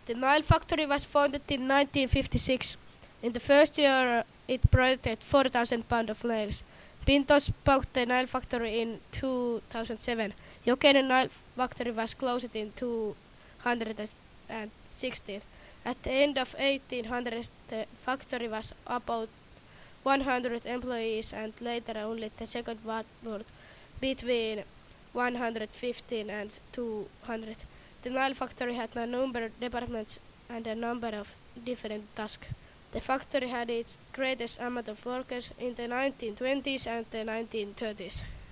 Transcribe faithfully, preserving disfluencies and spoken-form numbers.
The Nile factory was founded in nineteen fifty-six. In the first year, it produced four thousand pounds of nails. Pintos bought the Nile factory in two thousand seven. Jokinen Nile factory was closed in two thousand sixteen. At the end of eighteen hundreds, the factory was about one hundred employees, and later only the second world between one hundred fifteen and two hundred. The Nile factory had a number of departments and a number of different tasks. The factory had its greatest amount of workers in the nineteen twenties and the nineteen thirties.